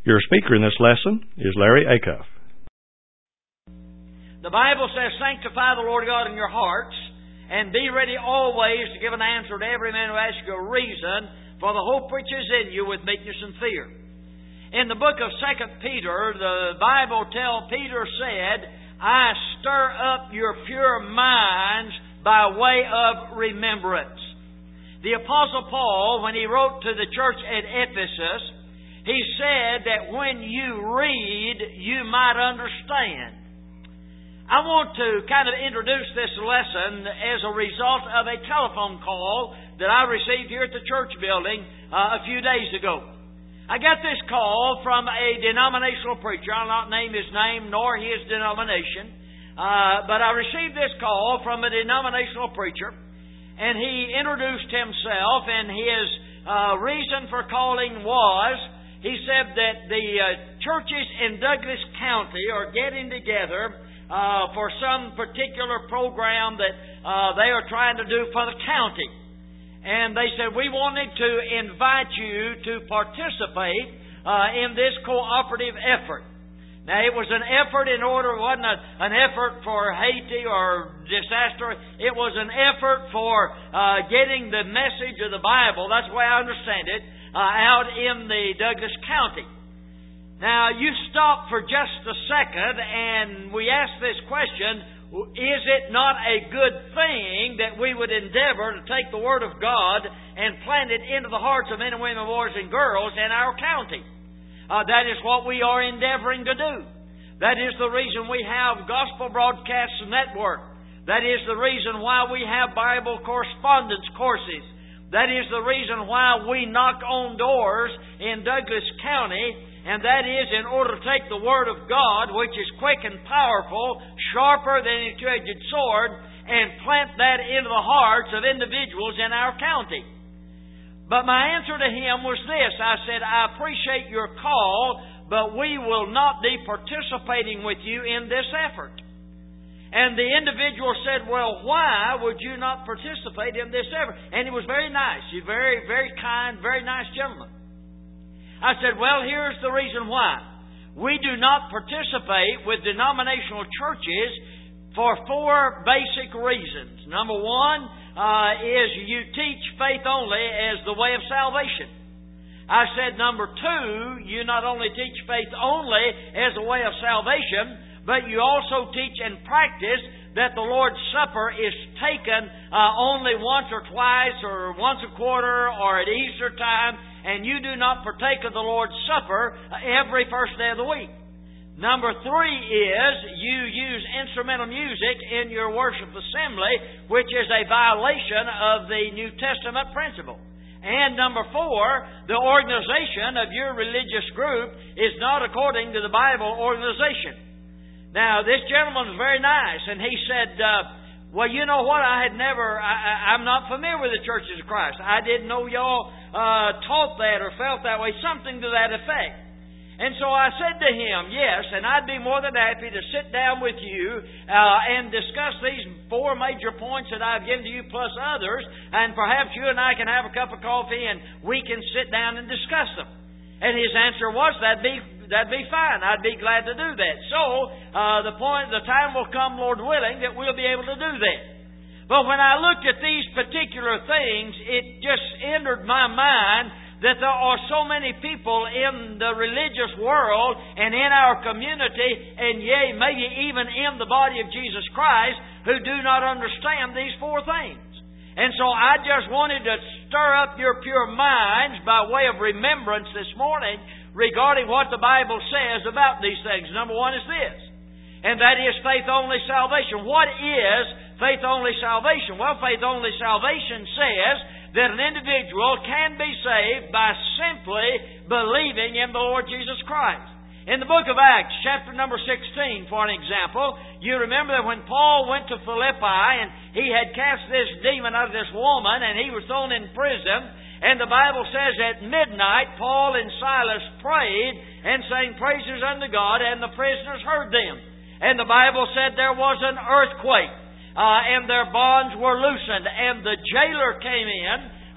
Your speaker in this lesson is Larry Acuff. The Bible says, sanctify the Lord God in your hearts, and be ready always to give an answer to every man who asks you a reason for the hope which is in you with meekness and fear. In the book of 2 Peter, the Bible tells Peter said, I stir up your pure minds by way of remembrance. The Apostle Paul, when he wrote to the church at Ephesus, he said that when you read, you might understand. I want to kind of introduce this lesson as a result of a telephone call that I received here at the church building a few days ago. I got this call from a denominational preacher. I'll not name his name nor his denomination. But I received this call from a denominational preacher, and he introduced himself, and his reason for calling was, he said that the churches in Douglas County are getting together for some particular program that they are trying to do for the county. And they said, we wanted to invite you to participate in this cooperative effort. Now, it was an effort in order, it wasn't an effort for Haiti or disaster. It was an effort for getting the message of the Bible, that's the way I understand it, out in the Douglas County. Now, you stop for just a second and we ask this question, is it not a good thing that we would endeavor to take the Word of God and plant it into the hearts of men and women, boys and girls in our county? That is what we are endeavoring to do. That is the reason we have Gospel Broadcasts Network. That is the reason why we have Bible correspondence courses. That is the reason why we knock on doors in Douglas County, and that is in order to take the Word of God, which is quick and powerful, sharper than a two-edged sword, and plant that into the hearts of individuals in our county. But my answer to him was this. I said, I appreciate your call, but we will not be participating with you in this effort. And the individual said, well, why would you not participate in this effort? And he was very nice. He's very, very kind, very nice gentleman. I said, well, here's the reason why. We do not participate with denominational churches for four basic reasons. Number one is you teach faith only as the way of salvation. I said, number two, you not only teach faith only as a way of salvation, but you also teach and practice that the Lord's Supper is taken only once or twice or once a quarter or at Easter time, and you do not partake of the Lord's Supper every first day of the week. Number three is you use instrumental music in your worship assembly, which is a violation of the New Testament principle. And number four, the organization of your religious group is not according to the Bible organization. Now, this gentleman was very nice, and he said, well, you know what, I'm not familiar with the Churches of Christ. I didn't know y'all taught that or felt that way, something to that effect. And so I said to him, yes, and I'd be more than happy to sit down with you and discuss these four major points that I've given to you plus others, and perhaps you and I can have a cup of coffee and we can sit down and discuss them. And his answer was, that'd be fine. I'd be glad to do that. So, the time will come, Lord willing, that we'll be able to do that. But when I looked at these particular things, it just entered my mind that there are so many people in the religious world and in our community, and yea, maybe even in the body of Jesus Christ, who do not understand these four things. And so I just wanted to stir up your pure minds by way of remembrance this morning regarding what the Bible says about these things. Number one is this, and that is faith-only salvation. What is faith-only salvation? Well, faith-only salvation says that an individual can be saved by simply believing in the Lord Jesus Christ. In the book of Acts, chapter number 16, for an example, you remember that when Paul went to Philippi and he had cast this demon out of this woman and he was thrown in prison, and the Bible says at midnight Paul and Silas prayed and sang praises unto God, and the prisoners heard them. And the Bible said there was an earthquake. And their bonds were loosened, and the jailer came in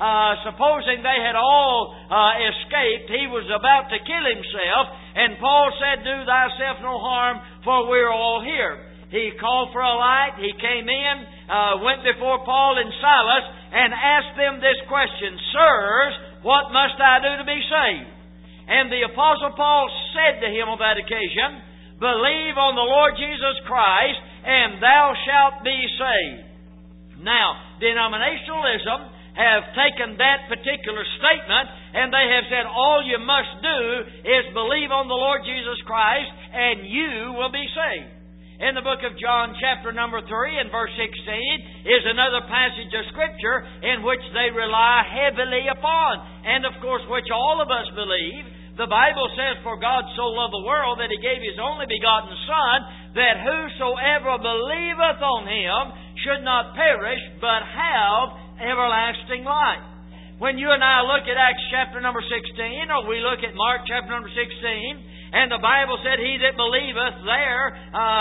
supposing they had all escaped, he was about to kill himself. And Paul said, "Do thyself no harm, for we're all here." He called for a light. He came in, went before Paul and Silas, and asked them this question, "Sirs, what must I do to be saved?" And the Apostle Paul said to him on that occasion, "Believe on the Lord Jesus Christ, and thou shalt be saved." Now, denominationalism have taken that particular statement, and they have said all you must do is believe on the Lord Jesus Christ, and you will be saved. In the book of John, chapter number 3 and verse 16, is another passage of Scripture in which they rely heavily upon, and of course which all of us believe. The Bible says, "For God so loved the world that He gave His only begotten Son, that whosoever believeth on Him should not perish, but have everlasting life." When you and I look at Acts chapter number 16, or we look at Mark chapter number 16, and the Bible said, "He that believeth," there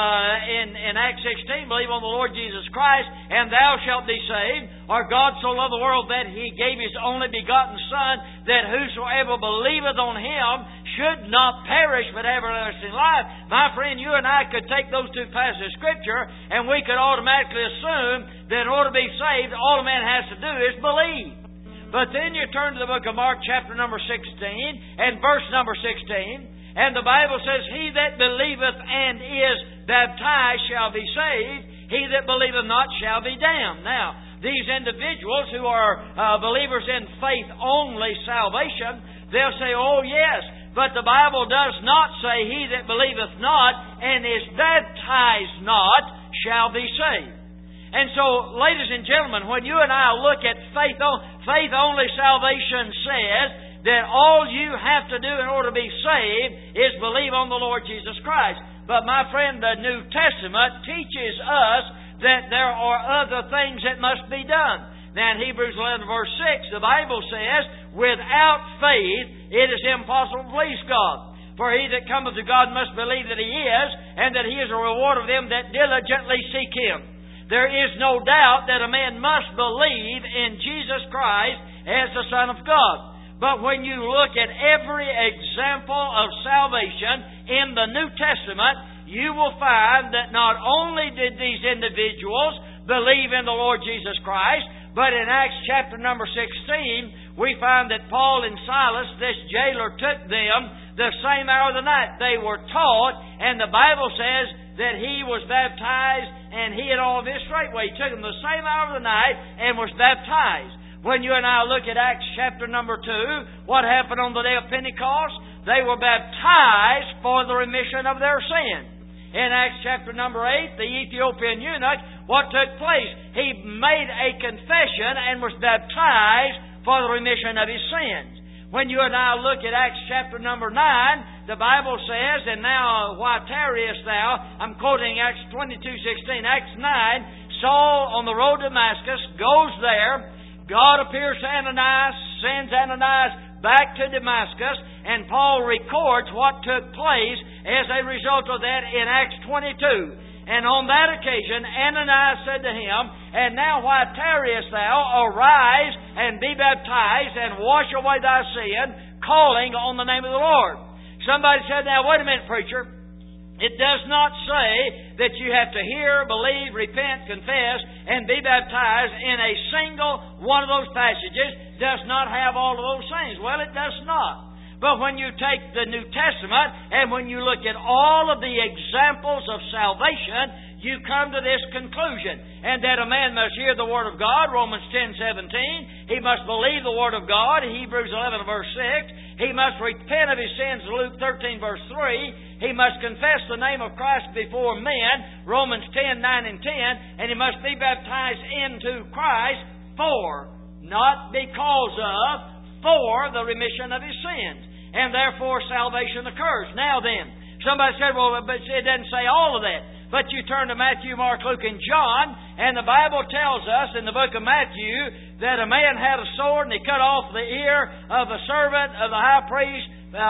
in Acts 16, "believe on the Lord Jesus Christ, and thou shalt be saved." Or God so loved the world that He gave His only begotten Son, that whosoever believeth on Him should not perish but have everlasting life. My friend, you and I could take those two passages of Scripture, and we could automatically assume that in order to be saved, all a man has to do is believe. But then you turn to the book of Mark chapter number 16 and verse number 16, and the Bible says, "He that believeth and is baptized shall be saved. He that believeth not shall be damned." Now, these individuals who are believers in faith-only salvation, they'll say, "Oh yes, but the Bible does not say, 'He that believeth not and is baptized not shall be saved.'" And so, ladies and gentlemen, when you and I look at faith-only salvation says that all you have to do in order to be saved is believe on the Lord Jesus Christ. But my friend, the New Testament teaches us that there are other things that must be done. Now in Hebrews 11 verse 6, the Bible says, "Without faith it is impossible to please God. For he that cometh to God must believe that He is, and that He is a rewarder of them that diligently seek Him." There is no doubt that a man must believe in Jesus Christ as the Son of God. But when you look at every example of salvation in the New Testament, you will find that not only did these individuals believe in the Lord Jesus Christ, but in Acts chapter number 16, we find that Paul and Silas, this jailer, took them the same hour of the night. They were taught, and the Bible says that he was baptized, and he and all of his straightway. He took them the same hour of the night and was baptized. When you and I look at Acts chapter number 2, what happened on the day of Pentecost? They were baptized for the remission of their sins. In Acts chapter number 8, the Ethiopian eunuch, what took place? He made a confession and was baptized for the remission of his sins. When you and I look at Acts chapter number 9, the Bible says, "And now why tarriest thou?" I'm quoting Acts 22:16. Acts 9, Saul on the road to Damascus goes there. God appears to Ananias, sends Ananias back to Damascus, and Paul records what took place as a result of that in Acts 22. And on that occasion, Ananias said to him, "And now why tarriest thou? Arise and be baptized and wash away thy sin, calling on the name of the Lord." Somebody said, "Now wait a minute, preacher. It does not say that you have to hear, believe, repent, confess, and be baptized in a single one of those passages. Does not have all of those things." Well, it does not. But when you take the New Testament and when you look at all of the examples of salvation, you come to this conclusion. And that a man must hear the Word of God, Romans 10:17. He must believe the Word of God, Hebrews 11 verse 6. He must repent of his sins, Luke 13 verse 3. He must confess the name of Christ before men, Romans 10:9 and 10. And he must be baptized into Christ for, not because of, for the remission of his sins. And therefore salvation occurs. Now then, somebody said, "Well, but it doesn't say all of that." But you turn to Matthew, Mark, Luke, and John, and the Bible tells us in the book of Matthew that a man had a sword and he cut off the ear of a servant of the high priest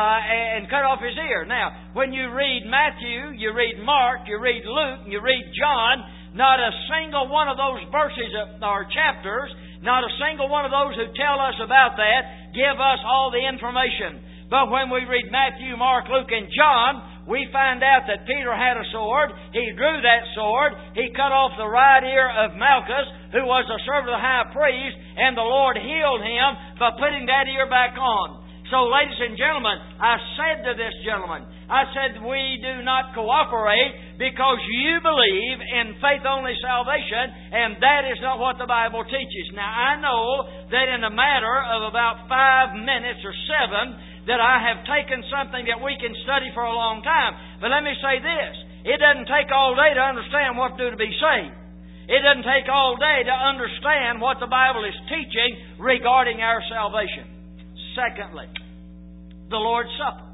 and cut off his ear. Now, when you read Matthew, you read Mark, you read Luke, and you read John, not a single one of those verses or chapters, not a single one of those who tell us about that give us all the information. But when we read Matthew, Mark, Luke, and John, we find out that Peter had a sword. He drew that sword. He cut off the right ear of Malchus, who was a servant of the high priest, and the Lord healed him by putting that ear back on. So, ladies and gentlemen, I said to this gentleman, I said, we do not cooperate because you believe in faith-only salvation, and that is not what the Bible teaches. Now, I know that in a matter of about 5 minutes or 7, that I have taken something that we can study for a long time. But let me say this. It doesn't take all day to understand what to do to be saved. It doesn't take all day to understand what the Bible is teaching regarding our salvation. Secondly, the Lord's Supper.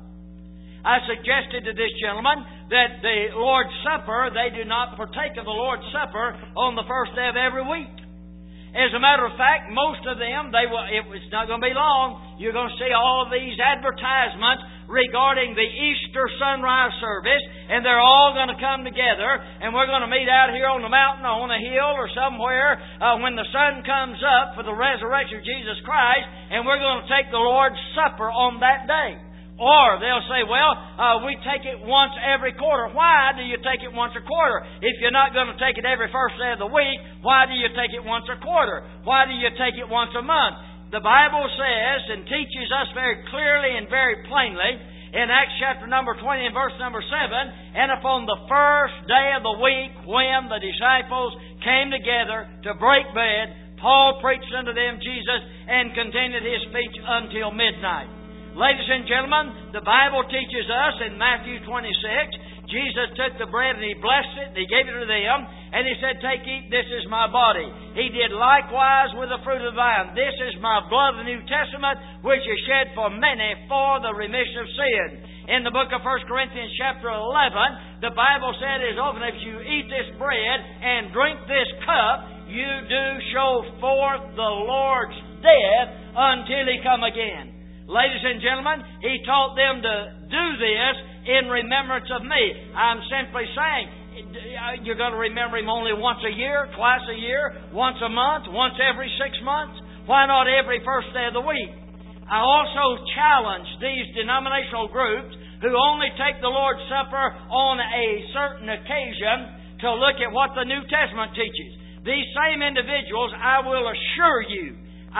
I suggested to this gentleman that the Lord's Supper, they do not partake of the Lord's Supper on the first day of every week. As a matter of fact, most of them, it's not going to be long, you're going to see all of these advertisements regarding the Easter sunrise service, and they're all going to come together, and we're going to meet out here on the mountain, on a hill, or somewhere when the sun comes up for the resurrection of Jesus Christ, and we're going to take the Lord's Supper on that day. Or they'll say, well, we take it once every quarter. Why do you take it once a quarter? If you're not going to take it every first day of the week, why do you take it once a quarter? Why do you take it once a month? The Bible says and teaches us very clearly and very plainly in Acts chapter number 20 and verse number 7, and upon the first day of the week when the disciples came together to break bread, Paul preached unto them Jesus and continued his speech until midnight. Ladies and gentlemen, the Bible teaches us in Matthew 26, Jesus took the bread and He blessed it and He gave it to them, and He said, take, eat, this is my body. He did likewise with the fruit of the vine. This is my blood of the New Testament, which is shed for many for the remission of sin. In the book of 1 Corinthians chapter 11, the Bible said, as often as you eat this bread and drink this cup, you do show forth the Lord's death until He come again. Ladies and gentlemen, He taught them to do this in remembrance of me. I'm simply saying, you're going to remember Him only once a year, twice a year, once a month, once every 6 months? Why not every first day of the week? I also challenge these denominational groups who only take the Lord's Supper on a certain occasion to look at what the New Testament teaches. These same individuals, I will assure you,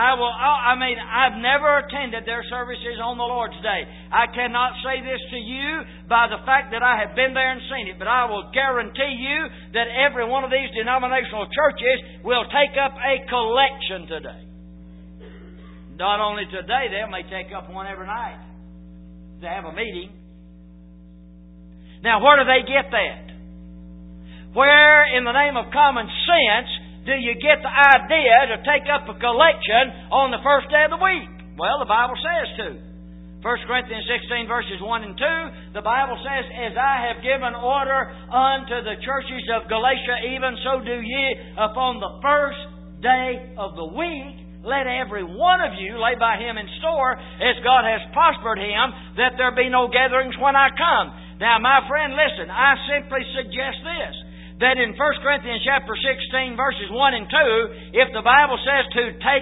I've never attended their services on the Lord's Day. I cannot say this to you by the fact that I have been there and seen it, but I will guarantee you that every one of these denominational churches will take up a collection today. Not only today, they may take up one every night to have a meeting. Now, where do they get that? Where, in the name of common sense, do you get the idea to take up a collection on the first day of the week? Well, the Bible says to. 1 Corinthians 16 verses 1 and 2, the Bible says, as I have given order unto the churches of Galatia, even so do ye upon the first day of the week. Let every one of you lay by him in store, as God has prospered him, that there be no gatherings when I come. Now, my friend, listen, I simply suggest this, that in 1 Corinthians chapter 16 verses 1 and 2, if the Bible says to take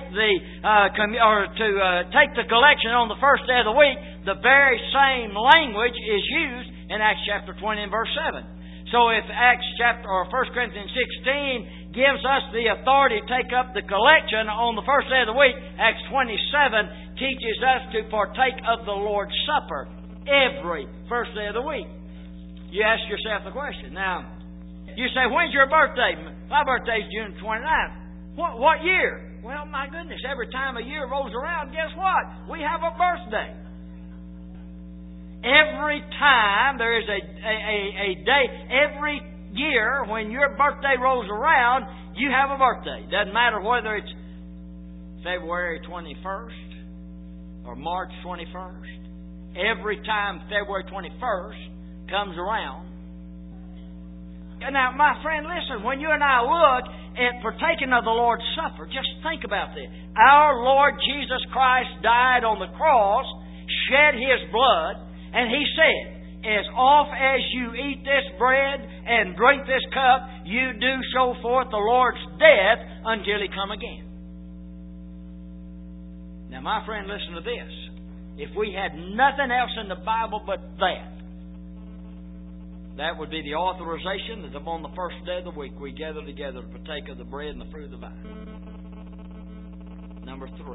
the collection on the first day of the week, the very same language is used in Acts chapter 20 and verse 7. So if 1 Corinthians 16 gives us the authority to take up the collection on the first day of the week, Acts 27 teaches us to partake of the Lord's Supper every first day of the week. You ask yourself the question. Now, you say, when's your birthday? My birthday's June 29th. What year? Well, my goodness, every time a year rolls around, guess what? We have a birthday. Every time there is a day, every year when your birthday rolls around, you have a birthday. Doesn't matter whether it's February 21st or March 21st. Every time February 21st comes around. Now, my friend, listen, when you and I look at partaking of the Lord's Supper, just think about this. Our Lord Jesus Christ died on the cross, shed His blood, and He said, as oft as you eat this bread and drink this cup, you do show forth the Lord's death until He come again. Now, my friend, listen to this. If we had nothing else in the Bible but that would be the authorization that upon the first day of the week we gather together to partake of the bread and the fruit of the vine. Number 3.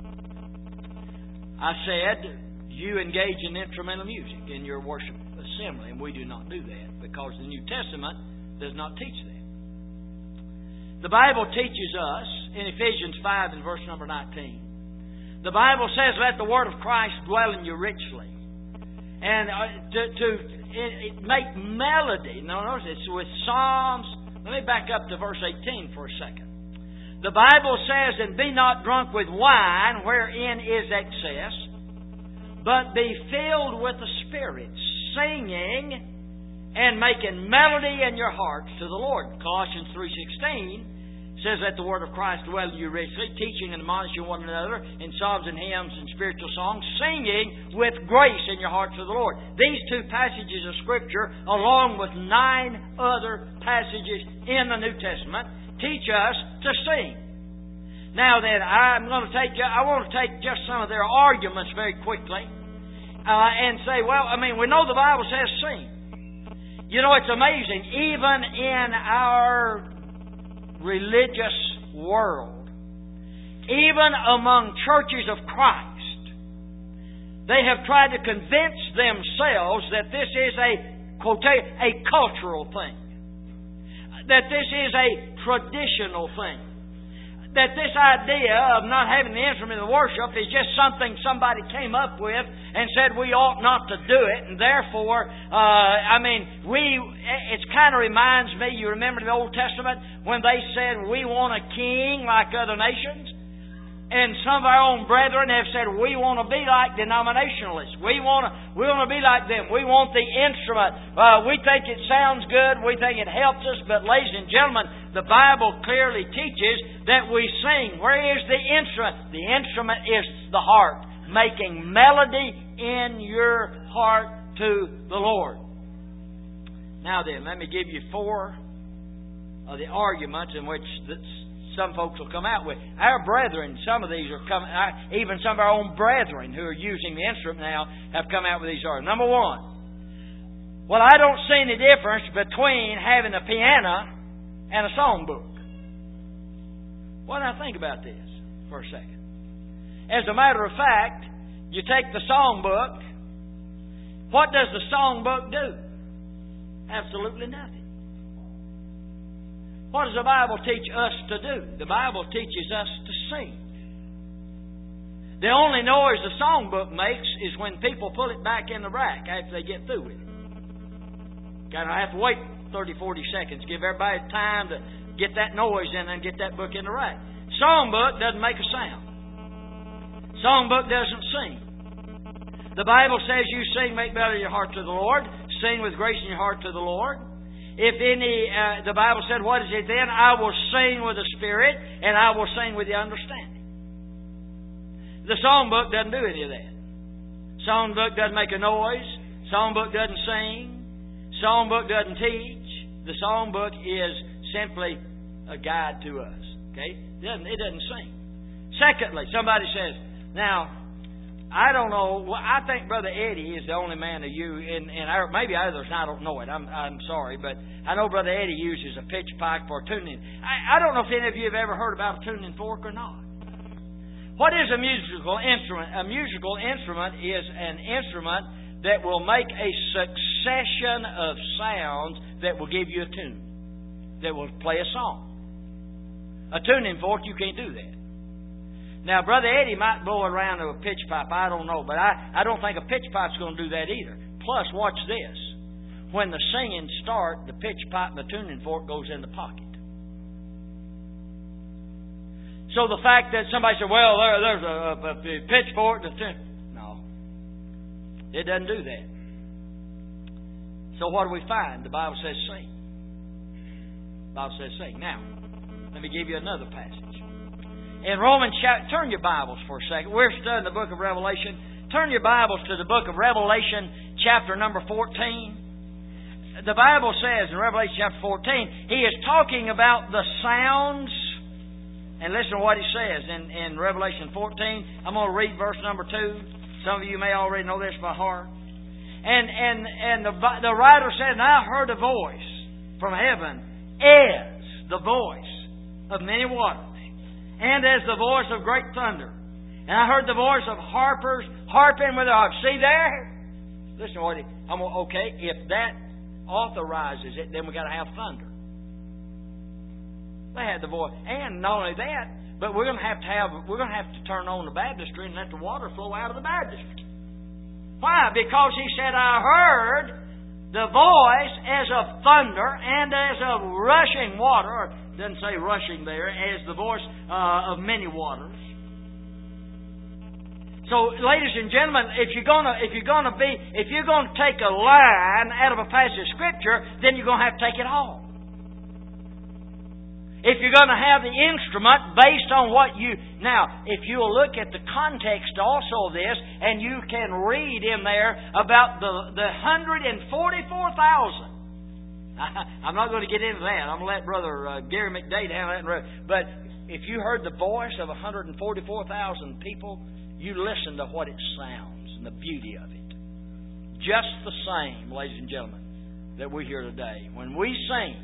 I said you engage in instrumental music in your worship assembly, and we do not do that because the New Testament does not teach that. The Bible teaches us in Ephesians 5 and verse number 19. The Bible says, let the word of Christ dwell in you richly. And to make melody. Now notice it's with psalms. Let me back up to verse 18 for a second. The Bible says, and be not drunk with wine, wherein is excess, but be filled with the Spirit, singing and making melody in your hearts to the Lord. Colossians 3:16 says that the word of Christ dwell in you richly, teaching and admonishing one another in psalms and hymns and spiritual songs, singing with grace in your hearts to the Lord. These 2 passages of Scripture, along with 9 other passages in the New Testament, teach us to sing. Now then, I want to take just some of their arguments very quickly and say, well, we know the Bible says sing. You know, it's amazing. Even in our religious world, even among churches of Christ, they have tried to convince themselves that this is a cultural thing, that this is a traditional thing, that this idea of not having the instrument of worship is just something somebody came up with and said we ought not to do it, and therefore, it kind of reminds me, you remember the Old Testament when they said we want a king like other nations? And some of our own brethren have said we want to be like denominationalists. We want to be like them. We want the instrument. We think it sounds good. We think it helps us. But ladies and gentlemen, the Bible clearly teaches that we sing. Where is the instrument? The instrument is the heart, making melody in your heart to the Lord. Now then, let me give you 4 of the arguments in which some folks will come out with. Our brethren, some of these are coming, even some of our own brethren who are using the instrument now have come out with these arguments. Number 1, well, I don't see any difference between having a piano and a songbook. Well, now think about this for a second. As a matter of fact, you take the songbook, what does the songbook do? Absolutely nothing. What does the Bible teach us to do? The Bible teaches us to sing. The only noise the songbook makes is when people pull it back in the rack after they get through with it. Kind of have to wait 30, 40 seconds, give everybody time to get that noise in and get that book in the rack. Songbook doesn't make a sound. Songbook doesn't sing. The Bible says you sing, make melody in your heart to the Lord. Sing with grace in your heart to the Lord. The Bible said, what is it then? I will sing with the Spirit, and I will sing with the understanding. The songbook doesn't do any of that. Songbook doesn't make a noise. Songbook doesn't sing. Songbook doesn't teach. The songbook is simply a guide to us. Okay? It doesn't sing. Secondly, somebody says, now, I don't know. Well, I think Brother Eddie is the only man of you, and maybe others. I don't know it. I'm sorry, but I know Brother Eddie uses a pitch pipe for tuning. I don't know if any of you have ever heard about a tuning fork or not. What is a musical instrument? A musical instrument is an instrument that will make a succession of sounds that will give you a tune, that will play a song. A tuning fork, you can't do that. Now, Brother Eddie might blow it around to a pitch pipe. I don't know. But I don't think a pitch pipe's going to do that either. Plus, watch this. When the singing starts, the pitch pipe and the tuning fork goes in the pocket. So the fact that somebody said, well, there's a pitchfork. No. It doesn't do that. So what do we find? The Bible says sing. The Bible says sing. Now, let me give you another passage. In Romans, turn your Bibles for a second. We're studying the book of Revelation. Turn your Bibles to the book of Revelation, chapter number 14, the Bible says in Revelation chapter 14, He is talking about the sounds. And listen to what He says in Revelation 14. I'm going to read verse number 2. Some of you may already know this by heart. And the writer said, "And I heard a voice from heaven as the voice of many waters, and as the voice of great thunder. And I heard the voice of harpers harping with their harps." See there? Listen to what okay, if that authorizes it, then we got to have thunder. They had the voice, and not only that, but we're going to have to turn on the baptistry and let the water flow out of the baptistry. Why? Because He said, "I heard the voice as of thunder and as of rushing water," or it doesn't say rushing there, as the voice of many waters. So, ladies and gentlemen, if you're going to take a line out of a passage of Scripture, then you're going to have to take it all. If you're going to have the instrument based on what you... Now, if you'll look at the context also of this, and you can read in there about the 144,000. I'm not going to get into that. I'm going to let Brother Gary McDade handle that. But if you heard the voice of 144,000 people, you listen to what it sounds and the beauty of it. Just the same, ladies and gentlemen, that we hear today. When we sing,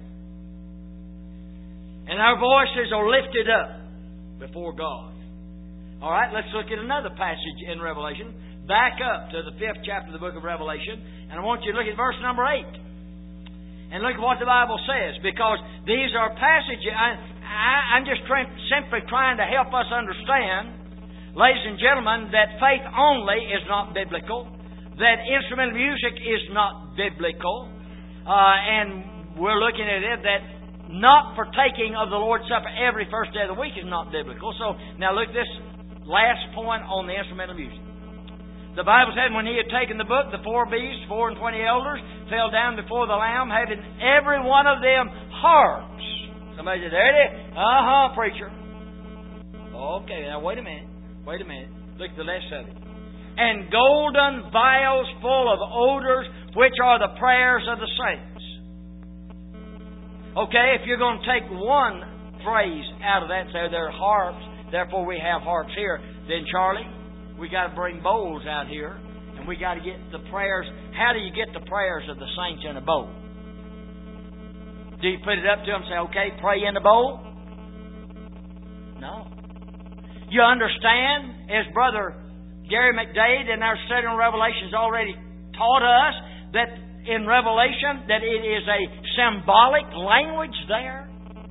and our voices are lifted up before God. All right, let's look at another passage in Revelation. Back up to the 5th chapter of the book of Revelation. And I want you to look at verse number 8. And look at what the Bible says. Because these are passages... I'm just simply trying to help us understand, ladies and gentlemen, that faith only is not biblical. That instrumental music is not biblical. And we're looking at it that not partaking of the Lord's Supper every first day of the week is not biblical. So, now look at this last point on the instrumental music. The Bible said when He had taken the book, the 4 beasts, 24 elders, fell down before the Lamb, having every one of them harps. Somebody said, "There it is." Preacher. Okay, now wait a minute. Look at the rest of it. "And golden vials full of odors, which are the prayers of the saints." Okay, if you're going to take one phrase out of that and say they're harps, therefore we have harps here, then Charlie, we got to bring bowls out here, and we got to get the prayers. How do you get the prayers of the saints in a bowl? Do you put it up to them and say, "Okay, pray in the bowl"? No. You understand, as Brother Gary McDade in our study on Revelation has already taught us, that in Revelation, that it is a symbolic language there.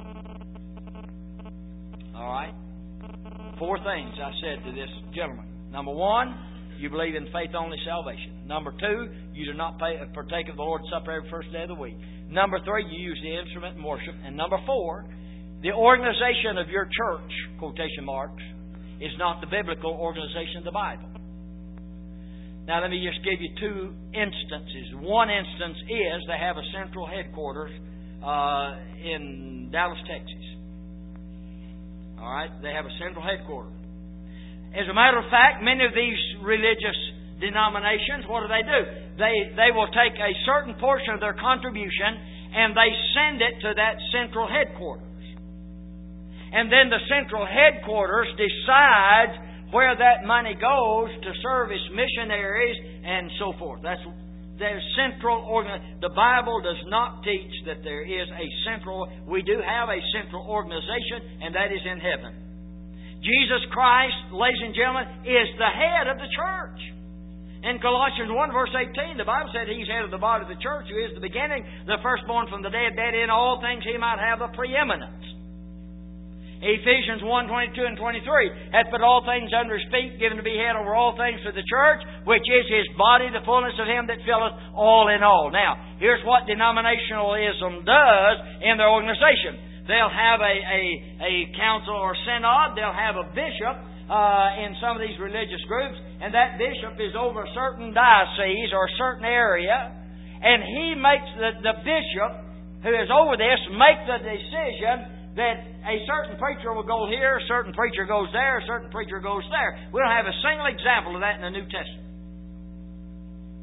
All right. 4 things I said to this gentleman. Number 1, you believe in faith-only salvation. Number 2, you do not partake of the Lord's Supper every first day of the week. Number 3, you use the instrument in worship. And number 4, the organization of your church, quotation marks, is not the biblical organization of the Bible. Now, let me just give you 2 instances. One instance is they have a central headquarters in Dallas, Texas. All right? They have a central headquarters. As a matter of fact, many of these religious denominations, what do? They will take a certain portion of their contribution and they send it to that central headquarters. And then the central headquarters decides where that money goes to serve its missionaries and so forth. That's their central organization. The Bible does not teach that there is a central... We do have a central organization, and that is in heaven. Jesus Christ, ladies and gentlemen, is the head of the church. In Colossians 1 verse 18, the Bible said He's head of the body of the church, who is the beginning, the firstborn from the dead, that in all things He might have the preeminence. Ephesians 1, 22 and 23, hath put all things under His feet, given to be head over all things to the church, which is His body, the fullness of Him that filleth all in all. Now, here's what denominationalism does in their organization. They'll have a council or synod, they'll have a bishop in some of these religious groups, and that bishop is over a certain diocese or a certain area, and he makes the bishop who is over this make the decision that a certain preacher will go here, a certain preacher goes there, a certain preacher goes there. We don't have a single example of that in the New Testament.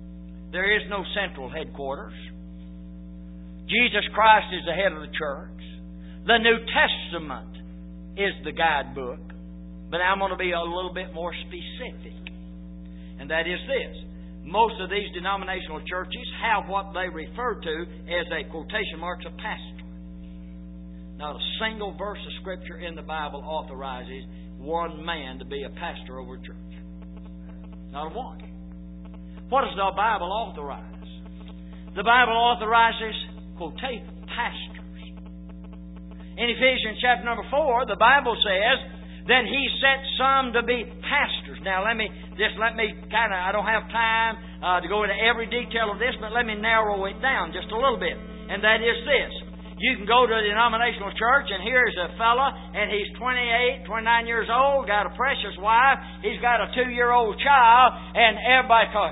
There is no central headquarters. Jesus Christ is the head of the church. The New Testament is the guidebook. But I'm going to be a little bit more specific. And that is this. Most of these denominational churches have what they refer to as a quotation marks a pastor. Not a single verse of Scripture in the Bible authorizes one man to be a pastor over a church. Not a one. What does the Bible authorize? The Bible authorizes pastors. In Ephesians chapter number 4, the Bible says that He set some to be pastors. Now let me I don't have time to go into every detail of this, but let me narrow it down just a little bit. And that is this. You can go to a denominational church, and here's a fella, and he's 28, 29 years old, got a precious wife, he's got a 2-year-old child, and everybody calls,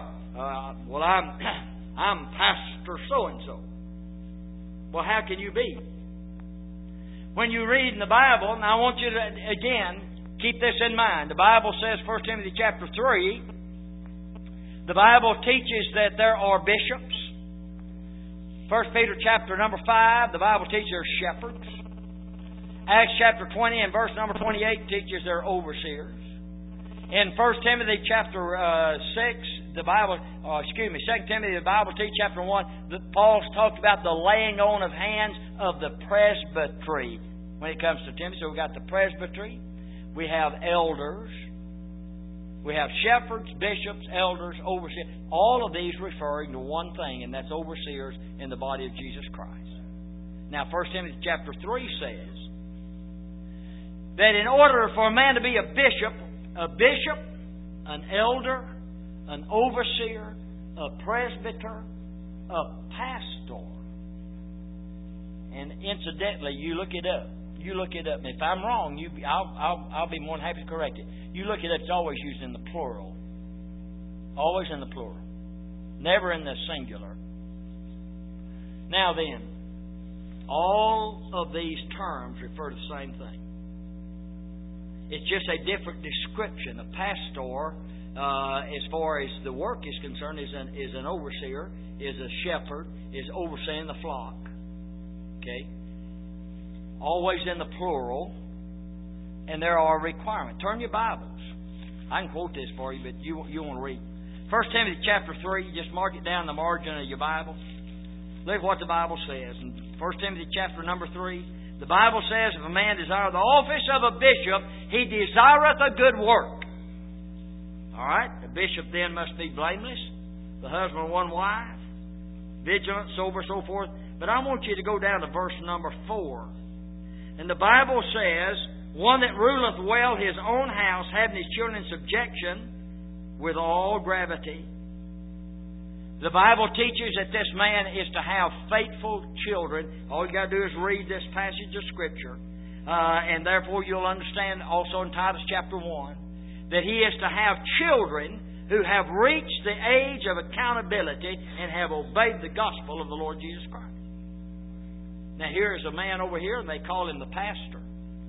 I'm Pastor so-and-so. Well, how can you be? When you read in the Bible, and I want you to, again, keep this in mind. The Bible says, 1 Timothy chapter 3, the Bible teaches that there are bishops. 1 Peter chapter number 5, the Bible teaches there are shepherds. Acts chapter 20 and verse number 28 teaches there are overseers. In 1 Timothy chapter 6, 2 Timothy, the Bible teaches chapter 1, Paul's talked about the laying on of hands of the presbytery. When it comes to Timothy, so we've got the presbytery, we have elders, we have shepherds, bishops, elders, overseers. All of these referring to one thing, and that's overseers in the body of Jesus Christ. Now, 1 Timothy chapter 3 says that in order for a man to be a bishop, an elder, an overseer, a presbyter, a pastor. And incidentally, you look it up. And if I'm wrong, I'll be more than happy to correct it. You look it up, it's always used in the plural. Always in the plural. Never in the singular. Now then, all of these terms refer to the same thing. It's just a different description. A pastor, as far as the work is concerned, is an overseer, is a shepherd, is overseeing the flock. Okay? Always in the plural, and there are requirements. Turn your Bibles. I can quote this for you, but you want to read. 1 Timothy chapter 3, just mark it down the margin of your Bible. Look what the Bible says. In 1 Timothy chapter number 3, the Bible says, if a man desire the office of a bishop, he desireth a good work. Alright? The bishop then must be blameless, the husband of one wife, vigilant, sober, so forth. But I want you to go down to verse number 4. And the Bible says, one that ruleth well his own house, having his children in subjection with all gravity. The Bible teaches that this man is to have faithful children. All you got to do is read this passage of Scripture. And therefore you'll understand also in Titus chapter 1 that he is to have children who have reached the age of accountability and have obeyed the gospel of the Lord Jesus Christ. Now here is a man over here, and they call him the pastor.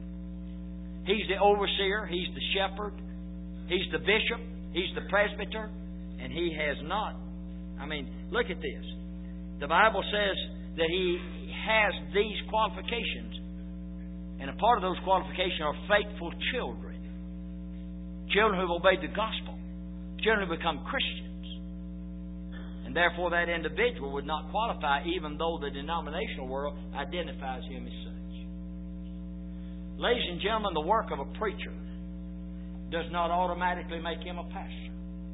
He's the overseer, he's the shepherd, he's the bishop, he's the presbyter, and he has not. Look at this. The Bible says that he has these qualifications, and a part of those qualifications are faithful children. Children who have obeyed the gospel. Children who become Christians. And therefore that individual would not qualify even though the denominational world identifies him as such. Ladies and gentlemen, the work of a preacher does not automatically make him a pastor.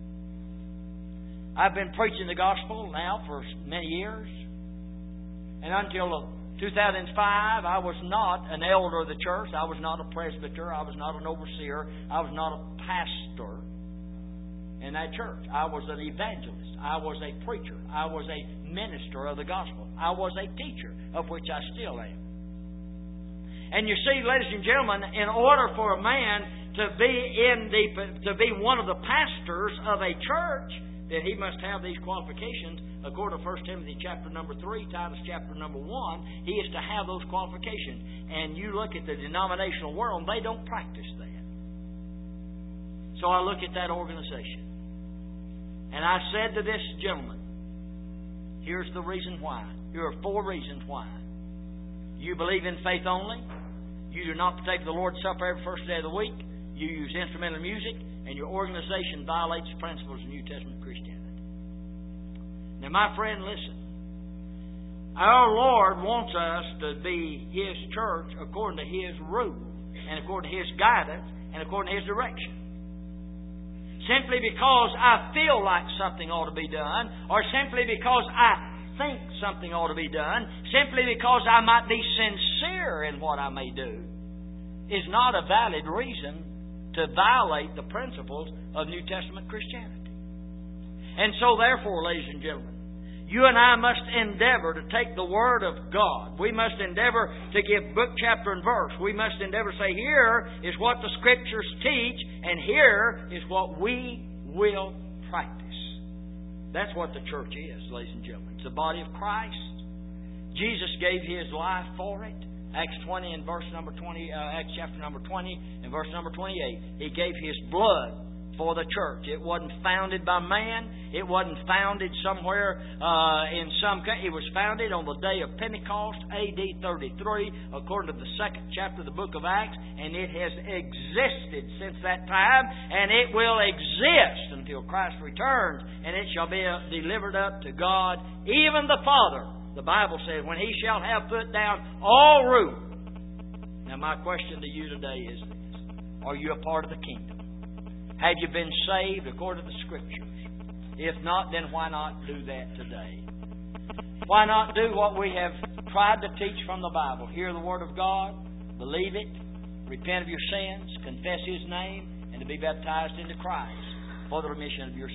I've been preaching the gospel now for many years. And until 2005, I was not an elder of the church. I was not a presbyter. I was not an overseer. I was not a pastor in that church. I was an evangelist. I was a preacher. I was a minister of the gospel. I was a teacher, of which I still am. And you see, ladies and gentlemen, in order for a man to be one of the pastors of a church, that he must have these qualifications. According to 1 Timothy chapter number 3, Titus chapter number 1, he is to have those qualifications. And you look at the denominational world, they don't practice that. So I look at that organization. And I said to this gentleman, Here's the reason why. Here are 4 reasons why. You believe in faith only. You do not partake of the Lord's Supper every first day of the week. You use instrumental music. And your organization violates the principles of New Testament Christianity. Now, my friend, listen. Our Lord wants us to be His church according to His rule and according to His guidance and according to His direction. Simply because I feel like something ought to be done, or simply because I think something ought to be done, simply because I might be sincere in what I may do, is not a valid reason to violate the principles of New Testament Christianity. And so therefore, ladies and gentlemen, you and I must endeavor to take the Word of God. We must endeavor to give book, chapter, and verse. We must endeavor to say, here is what the Scriptures teach, and here is what we will practice. That's what the church is, ladies and gentlemen. It's the body of Christ. Jesus gave His life for it. Acts 20 and verse number 20, Acts chapter number 20 and verse number 28. He gave His blood for the church. It wasn't founded by man. It wasn't founded somewhere in some country. It was founded on the day of Pentecost, AD 33, according to the 2nd chapter of the book of Acts, and it has existed since that time, and it will exist until Christ returns, and it shall be delivered up to God, even the Father. The Bible says, when He shall have put down all rule. Now my question to you today is this. Are you a part of the kingdom? Have you been saved according to the Scriptures? If not, then why not do that today? Why not do what we have tried to teach from the Bible? Hear the Word of God, believe it, repent of your sins, confess His name, and to be baptized into Christ for the remission of your sins.